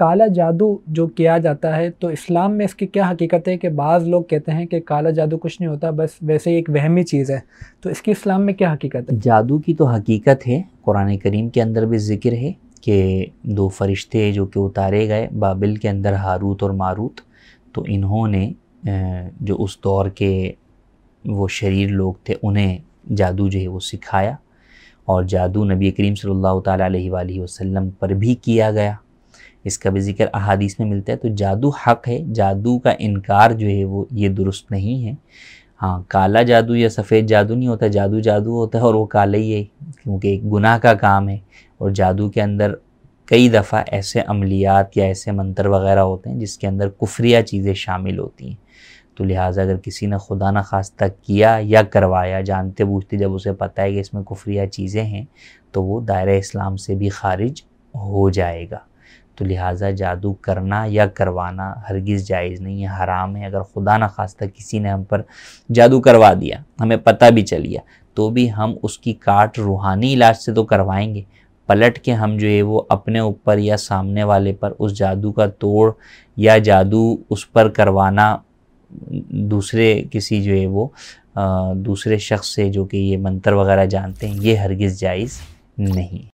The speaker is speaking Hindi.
काला जादू जो किया जाता है तो इस्लाम में इसकी क्या हकीकत है? कि बाज़ लोग कहते हैं कि काला जादू कुछ नहीं होता, बस वैसे ही एक वहमी चीज़ है, तो इसकी इस्लाम में क्या हकीकत है? जादू की तो हकीकत है, कुरान करीम के अंदर भी ज़िक्र है कि दो फरिश्ते जो कि उतारे गए बाबिल के अंदर, हारूत और मारूत, तो इन्होंने जो उस दौर के वो शरीर लोग थे उन्हें जादू जो है वो सिखाया, और जादू नबी करीम सल्लल्लाहु ताला अलैहि वसल्लम पर भी किया गया। इसका भी ज़िक्र अहादीस में मिलता है। तो जादू हक़ है, जादू का इनकार जो है वो ये दुरुस्त नहीं है। हाँ, काला जादू या सफ़ेद जादू नहीं होता, जादू जादू होता है और वो काला ही है, क्योंकि एक गुनाह का काम है। और जादू के अंदर कई दफ़ा ऐसे अमलियात या ऐसे मंत्र वग़ैरह होते हैं जिसके अंदर कुफ्रिया चीज़ें शामिल होती हैं। तो लिहाजा अगर किसी ने खुदा न खास्ता किया या करवाया जानते बूझते, जब उसे पता है कि इसमें कुफ्रिया चीज़ें हैं, तो वो दायरे इस्लाम से भी खारिज हो जाएगा। तो लिहाजा जादू करना या करवाना हरगिज़ जायज़ नहीं है, हराम है। अगर खुदा न खास्ता किसी ने हम पर जादू करवा दिया, हमें पता भी चल गया, तो भी हम उसकी काट रूहानी इलाज से तो करवाएंगे, पलट के हम जो है वो अपने ऊपर या सामने वाले पर उस जादू का तोड़ या जादू उस पर करवाना दूसरे किसी जो है वो दूसरे शख्स से जो कि ये मंत्र वगैरह जानते हैं, ये हरगिज़ जायज़ नहीं।